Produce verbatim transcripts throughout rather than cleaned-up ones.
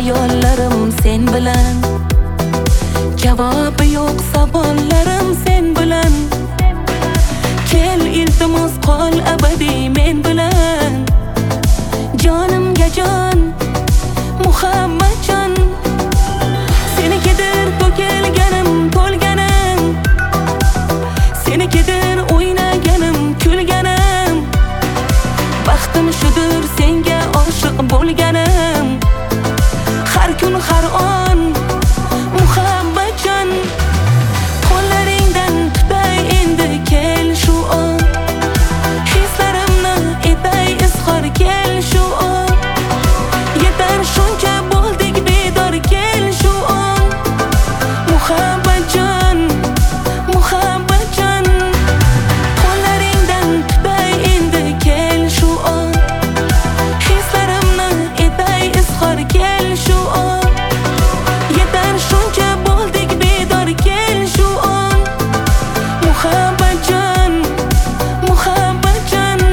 hayollarim sen bilan, javobi yo'q savollarim sen bilan. Kel iltimos qol abadiy men bilan, jonimga jon, muhabbatjon. Senikidir to'kilganim, to'lganim, senikidir o'ynaganim, kulganim. Baxtim shudir senga oshiq bo'lganim, har kun har on muhabbatjon. Qo'llaringdan tutay endi kel shu on, hislarimni etay izhor kel shu on. Yetar shuncha bo'ldik bedor kel shu on, muhabbatjon, muhabbatjon. Qo'llaringdan tutay endi kel shu on, hislarimni etay izhor kel shu on. Yetar shuncha bo'ldik bedor kel shu on, muhabbatjon, muhabbatjon.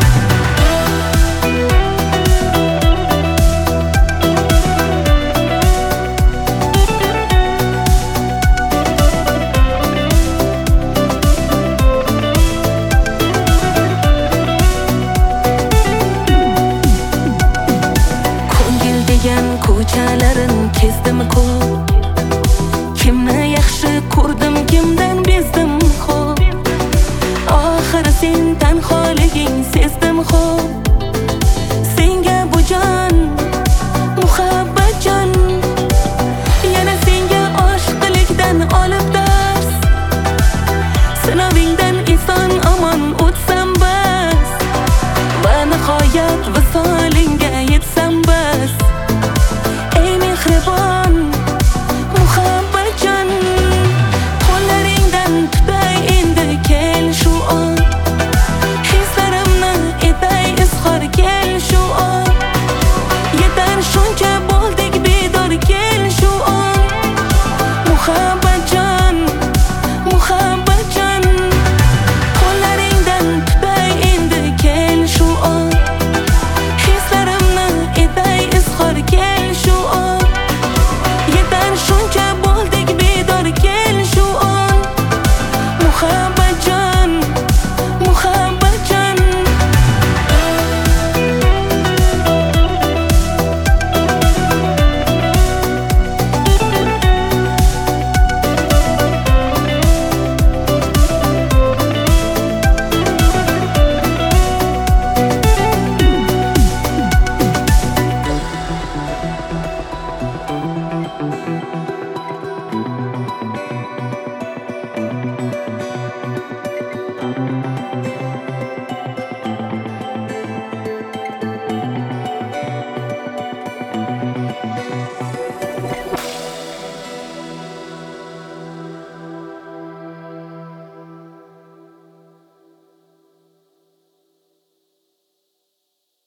Ko'ngil degan ko'chalarin kezdim ko'p, kimni yaxshi ko'rdim, kimdan bezdim xo'p. Oxiri sen tanholiging sezdim xo'p. Senga bu jon, muhabbatjon. Yana senga oshiqlikdan olib dars, sinovingdan eson omon o'tsam bas, va nihoyat visolinga yetsam bas. Ey mehribon, muhabbatjon. Qo'llaringdan tutay endi kel shu on, hislarimni etay izhor kel shu on. Yetar shuncha bo'ldik bedor kel shu on, muhabbatjon, muhabbatjon. Qo'llaringdan tutay endi kel shu on, hislarimni etay izhor kel shu on. Yetar shuncha bo'ldik bedor kel shu on, muhabbatjon, muhabbatjon.